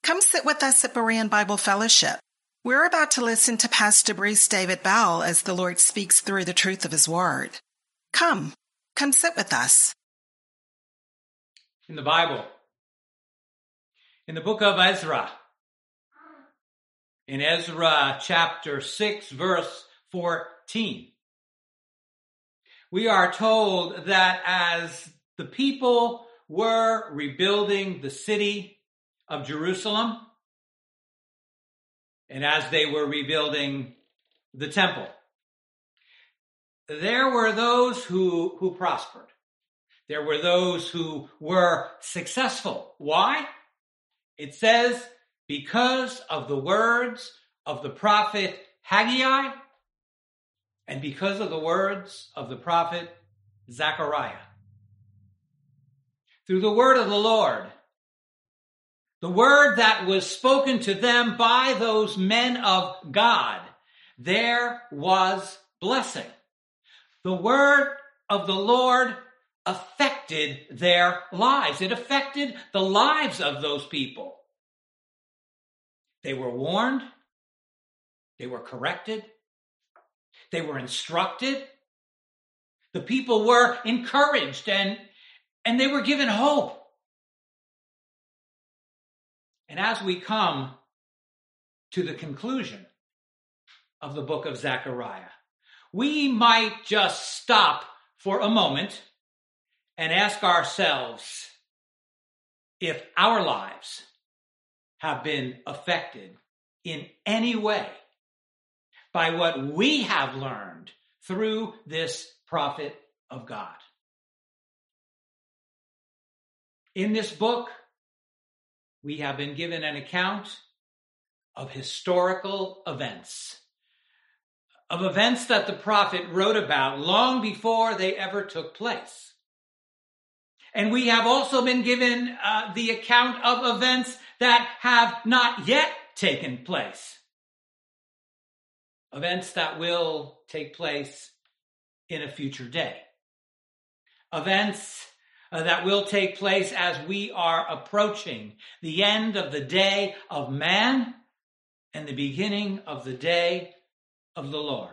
Come sit with us at Berean Bible Fellowship. We're about to listen to Pastor Bruce David Bell as the Lord speaks through the truth of his word. Come sit with us. In the Bible, in the book of Ezra, in Ezra chapter 6, verse 14, we are told that as the people were rebuilding the city of Jerusalem, and as they were rebuilding the temple, there were those who prospered. There were those who were successful. Why? It says, because of the words of the prophet Haggai and because of the words of the prophet Zechariah. Through the word of the Lord, the word that was spoken to them by those men of God, there was blessing. The word of the Lord affected their lives. It affected the lives of those people. They were warned. They were corrected. They were instructed. The people were encouraged and they were given hope. And as we come to the conclusion of the book of Zechariah, we might just stop for a moment and ask ourselves if our lives have been affected in any way by what we have learned through this prophet of God. In this book, we have been given an account of historical events, of events that the prophet wrote about long before they ever took place. And we have also been given the account of events that have not yet taken place. Events that will take place in a future day. Events that will take place as we are approaching the end of the day of man and the beginning of the day of the Lord.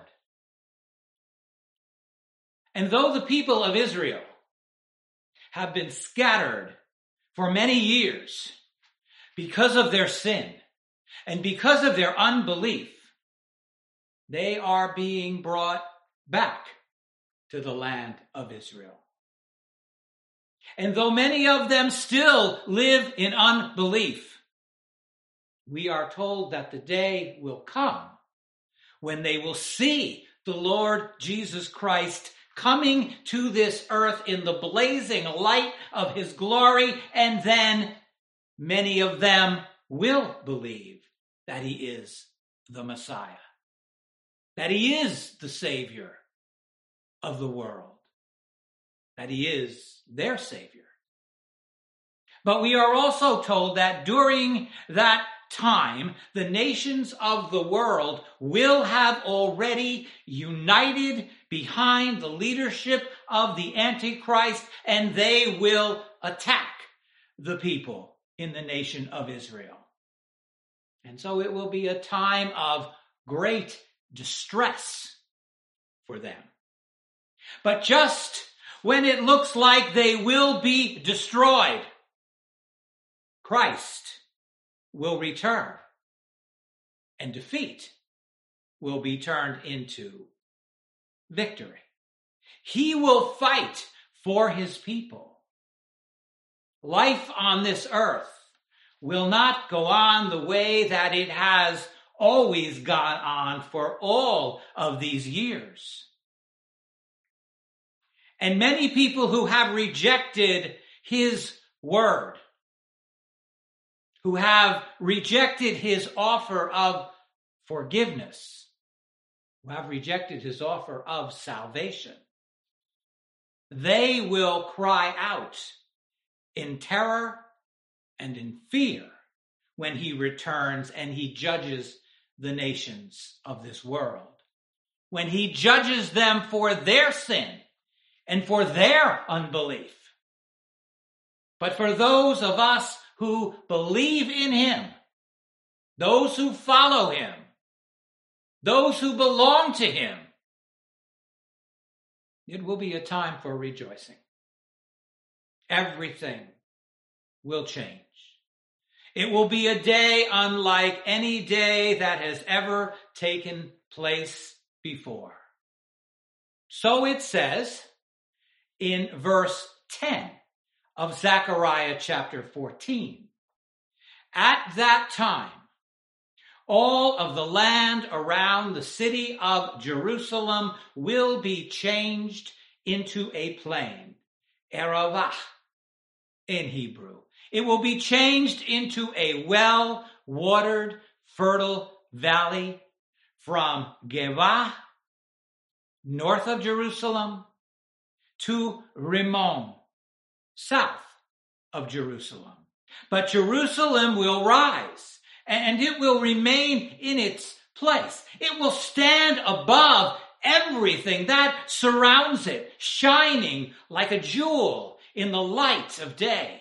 And though the people of Israel have been scattered for many years because of their sin and because of their unbelief, they are being brought back to the land of Israel. And though many of them still live in unbelief, we are told that the day will come when they will see the Lord Jesus Christ coming to this earth in the blazing light of his glory, and then many of them will believe that he is the Messiah, that he is the Savior of the world, that he is their Savior. But we are also told that during that time, the nations of the world will have already united behind the leadership of the Antichrist, and they will attack the people in the nation of Israel. And so it will be a time of great distress for them. But just when it looks like they will be destroyed, Christ will return, and defeat will be turned into victory. He will fight for his people. Life on this earth will not go on the way that it has always gone on for all of these years. And many people who have rejected his word, who have rejected his offer of forgiveness, who have rejected his offer of salvation, they will cry out in terror and in fear when he returns and he judges the nations of this world, when he judges them for their sin and for their unbelief. But for those of us who believe in him, those who follow him, those who belong to him, it will be a time for rejoicing. Everything will change. It will be a day unlike any day that has ever taken place before. So it says in verse 10 of Zechariah chapter 14, at that time, all of the land around the city of Jerusalem will be changed into a plain, Eravah in Hebrew. It will be changed into a well-watered, fertile valley from Geba, north of Jerusalem, to Rimmon, south of Jerusalem. But Jerusalem will rise, and it will remain in its place. It will stand above everything that surrounds it, shining like a jewel in the light of day.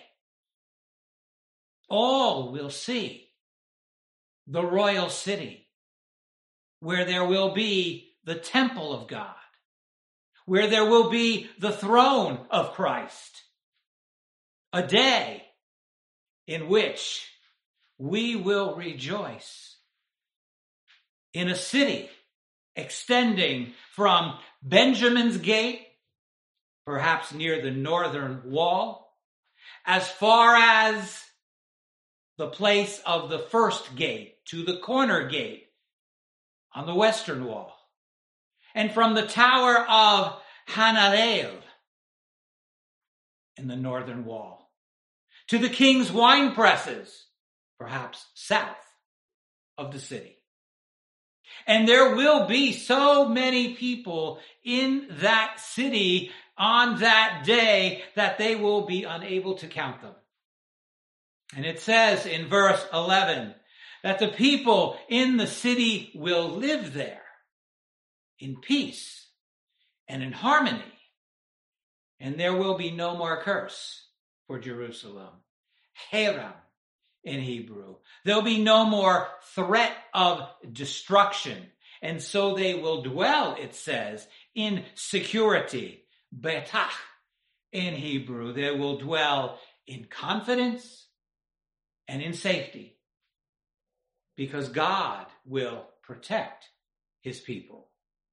All will see the royal city, where there will be the temple of God, where there will be the throne of Christ. A day in which we will rejoice in a city extending from Benjamin's gate, perhaps near the northern wall, as far as the place of the first gate to the corner gate on the western wall, and from the tower of Hanarel in the northern wall to the king's wine presses, perhaps south of the city. And there will be so many people in that city on that day that they will be unable to count them. And it says in verse 11 that the people in the city will live there in peace and in harmony. And there will be no more curse for Jerusalem. Haram in Hebrew. There'll be no more threat of destruction. And so they will dwell, it says, in security. Betach in Hebrew. They will dwell in confidence and in safety, because God will protect his people.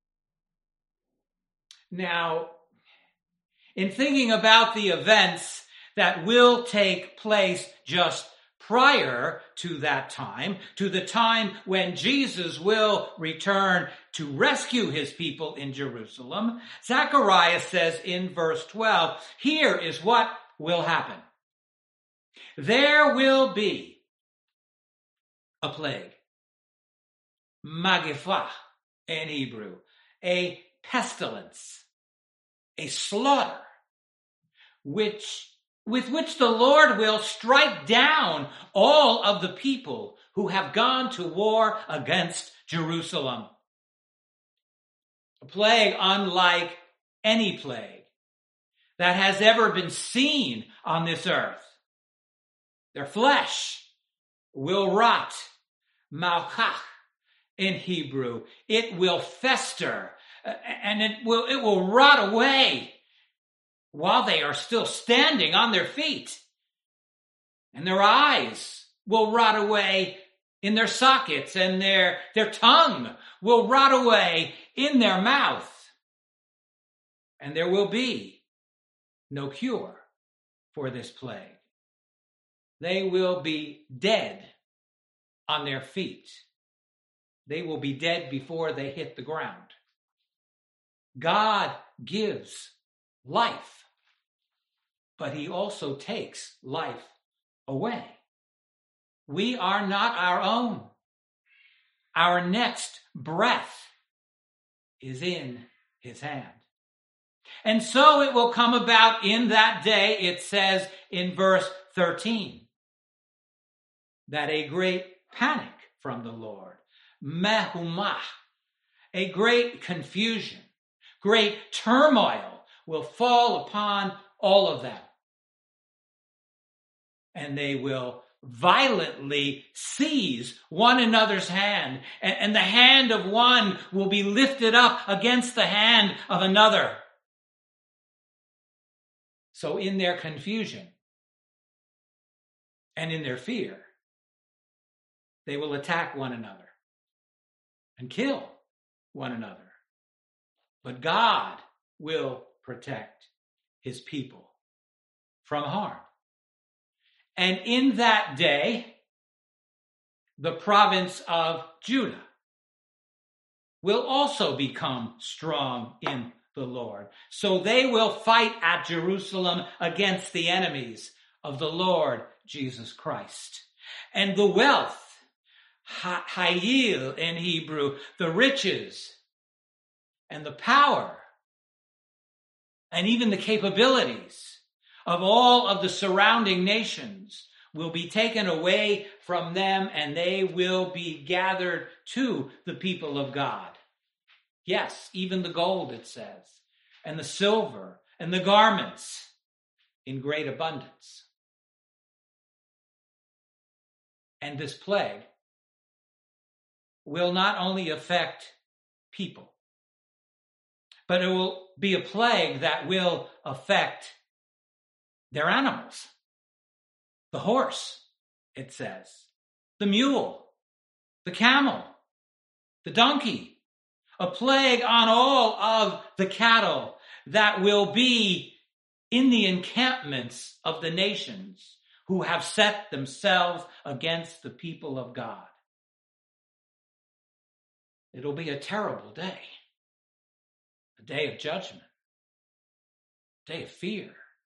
Now, in thinking about the events that will take place just prior to that time, to the time when Jesus will return to rescue his people in Jerusalem, Zechariah says in verse 12, here is what will happen. There will be a plague, magifah in Hebrew, a pestilence, a slaughter, with which the Lord will strike down all of the people who have gone to war against Jerusalem. A plague unlike any plague that has ever been seen on this earth. Their flesh will rot, malchach in Hebrew. It will fester, and it will rot away while they are still standing on their feet. And their eyes will rot away in their sockets, and their tongue will rot away in their mouth. And there will be no cure for this plague. They will be dead on their feet. They will be dead before they hit the ground. God gives life, but he also takes life away. We are not our own. Our next breath is in his hand. And so it will come about in that day, it says in verse 13, that a great panic from the Lord, mehumah, a great confusion, great turmoil will fall upon all of them. And they will violently seize one another's hand, and the hand of one will be lifted up against the hand of another. So in their confusion and in their fear, they will attack one another and kill one another. But God will protect his people from harm. And in that day, the province of Judah will also become strong in the Lord. So they will fight at Jerusalem against the enemies of the Lord Jesus Christ. And the wealth, hayil in Hebrew, the riches and the power and even the capabilities of all of the surrounding nations will be taken away from them, and they will be gathered to the people of God. Yes, even the gold, it says, and the silver and the garments in great abundance. And this plague will not only affect people, but it will be a plague that will affect their animals. The horse, it says, the mule, the camel, the donkey, a plague on all of the cattle that will be in the encampments of the nations who have set themselves against the people of God. It'll be a terrible day, a day of judgment, a day of fear.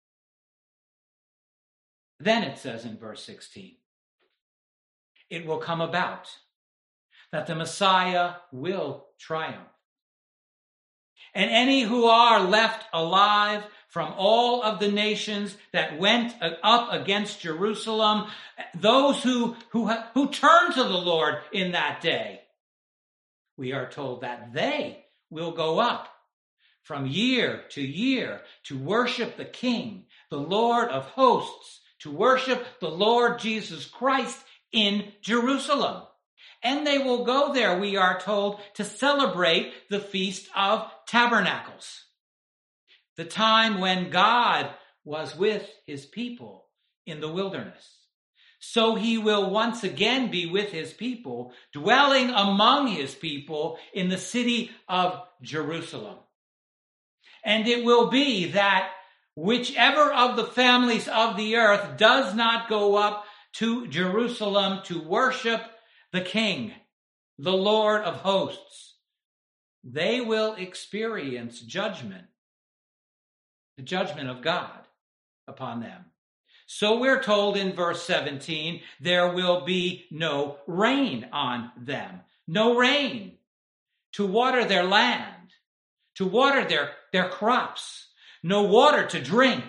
Then it says in verse 16, it will come about that the Messiah will triumph. And any who are left alive from all of the nations that went up against Jerusalem, those who turn to the Lord in that day, we are told that they will go up from year to worship the King, the Lord of hosts, to worship the Lord Jesus Christ in Jerusalem. And they will go there, we are told, to celebrate the Feast of Tabernacles, the time when God was with his people in the wilderness. So he will once again be with his people, dwelling among his people in the city of Jerusalem. And it will be that whichever of the families of the earth does not go up to Jerusalem to worship the King, the Lord of hosts, they will experience judgment, the judgment of God upon them. So we're told in verse 17, there will be no rain on them, no rain to water their land, to water their crops, no water to drink.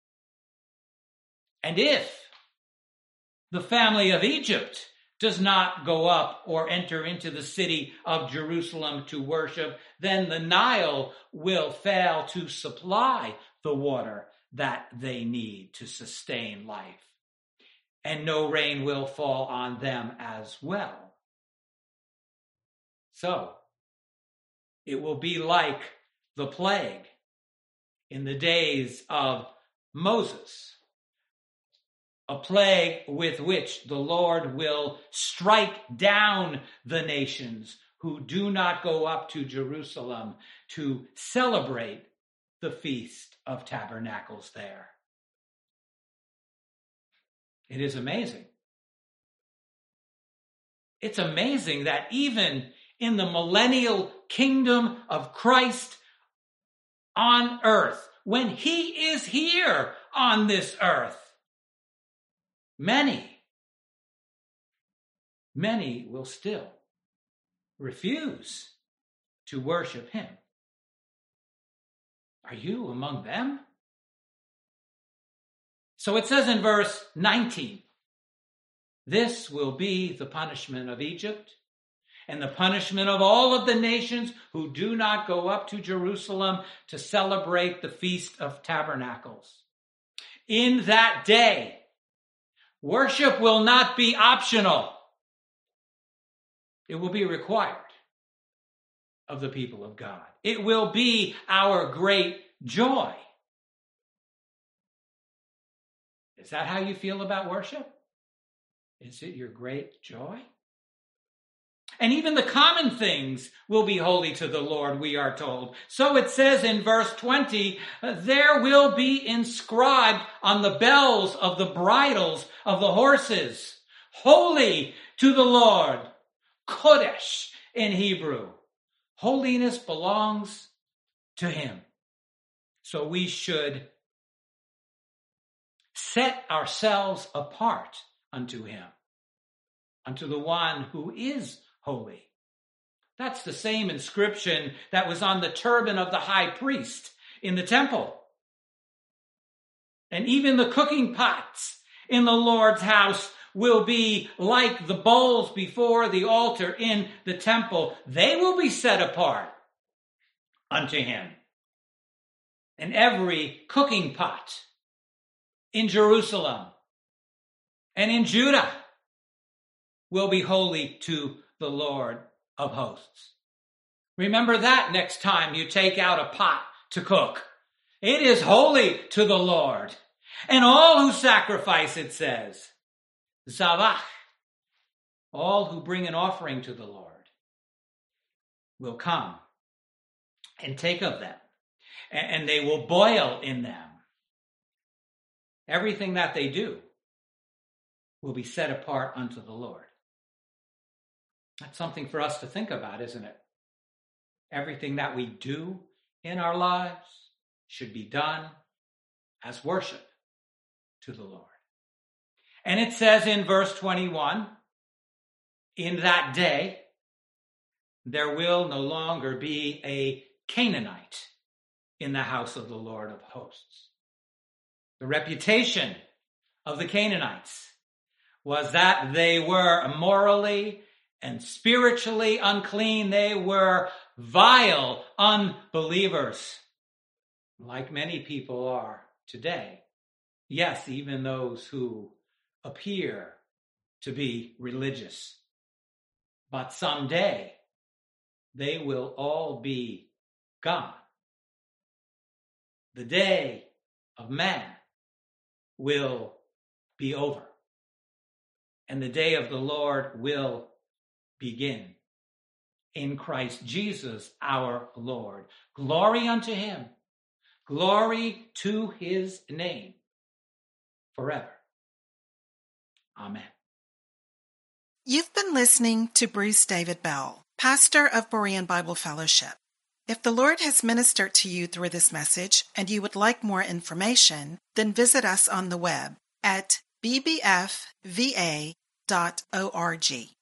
And if the family of Egypt does not go up or enter into the city of Jerusalem to worship, then the Nile will fail to supply the water that they need to sustain life. And no rain will fall on them as well. So, it will be like the plague in the days of Moses, a plague with which the Lord will strike down the nations who do not go up to Jerusalem to celebrate the Feast of Tabernacles there. It is amazing. It's amazing that even in the millennial kingdom of Christ on earth, when he is here on this earth, many will still refuse to worship him. Are you among them? So it says in verse 19, this will be the punishment of Egypt and the punishment of all of the nations who do not go up to Jerusalem to celebrate the Feast of Tabernacles. In that day, Worship will not be optional. It will be required of the people of God. It will be our great joy. Is that how you feel about worship? Is it your great joy? And even the common things will be holy to the Lord, we are told. So it says in verse 20, there will be inscribed on the bells of the bridles of the horses, holy to the Lord, Kodesh in Hebrew. Holiness belongs to him. So we should set ourselves apart unto him, unto the one who is holy. That's the same inscription that was on the turban of the high priest in the temple. And even the cooking pots in the Lord's house will be like the bowls before the altar in the temple. They will be set apart unto him. And every cooking pot in Jerusalem and in Judah will be holy to the Lord of hosts. Remember that next time you take out a pot to cook. It is holy to the Lord. And all who sacrifice, it says, Zavach, all who bring an offering to the Lord, will come and take of them, and they will boil in them. Everything that they do will be set apart unto the Lord. That's something for us to think about, isn't it? Everything that we do in our lives should be done as worship to the Lord. And it says in verse 21, in that day, there will no longer be a Canaanite in the house of the Lord of hosts. The reputation of the Canaanites was that they were morally and spiritually unclean. They were vile unbelievers, like many people are today. Yes, even those who appear to be religious. But someday, they will all be gone. The day of man will be over, and the day of the Lord will begin in Christ Jesus our Lord. Glory unto him. Glory to his name forever. Amen. You've been listening to Bruce David Bell, pastor of Berean Bible Fellowship. If the Lord has ministered to you through this message and you would like more information, then visit us on the web at bbfva.org.